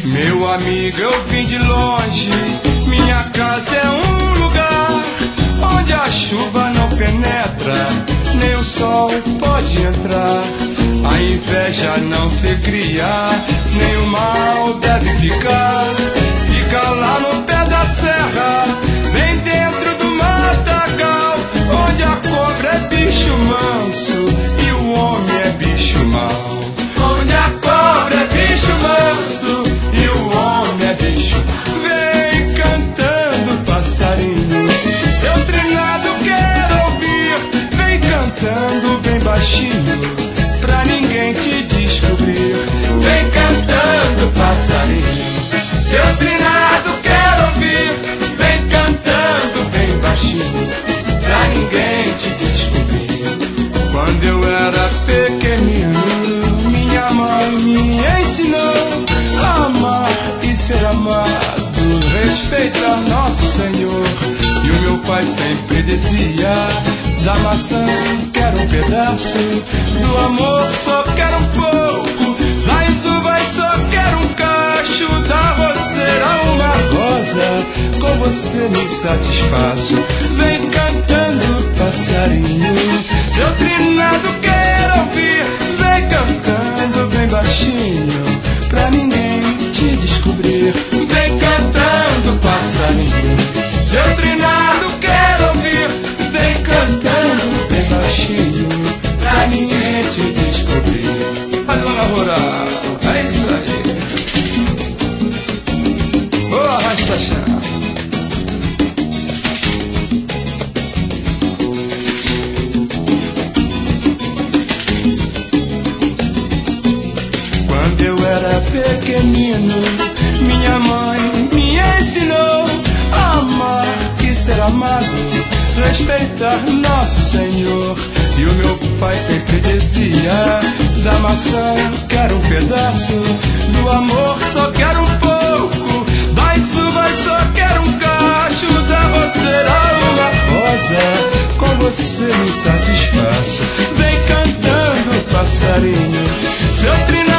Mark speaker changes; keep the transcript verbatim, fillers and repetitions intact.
Speaker 1: Meu amigo, eu vim de longe. Minha casa é um lugar onde a chuva não penetra, nem o sol pode entrar. A inveja não se cria, nem o mal deve ficar. Fica lá no pé da serra, bem dentro do matagal, onde a cobra é bicho manso e o homem é bicho mau. Onde a cobra é bicho manso e o homem é bicho mau. Vem cantando, passarinho, seu trinado quero ouvir. Vem cantando bem baixinho, pra ninguém te descobrir. Vem cantando, passarinho, seu trinado quero ouvir. Vem cantando bem baixinho, pra ninguém te descobrir. Quando eu era pequenino, minha mãe me ensinou a amar e ser amado, respeitar nosso Senhor. E o meu pai sempre dizia: da maçã quero um pedaço, do amor só quero um pouco, das uvas só quero um cacho, da roseira uma rosa, com você me satisfaço. Vem cantando, passarinho, seu trinado quero ouvir. Vem cantando bem baixinho, pra ninguém te descobrir. Vem cantando, passarinho, seu trinado quero ouvir. Vem cantando bem baixinho, pra ninguém te descobrir. Mas dona Rural, é isso aí. Boa, Rastachá. Quando eu era pequenino, minha mãe me ensinou a amar e ser amado, respeitar nosso Senhor. E o meu pai sempre dizia: da maçã quero um pedaço, do amor só quero um pouco, das uvas só quero um cacho, da roseira uma rosa, com você me satisfaço. Vem cantando, passarinho, seu trinado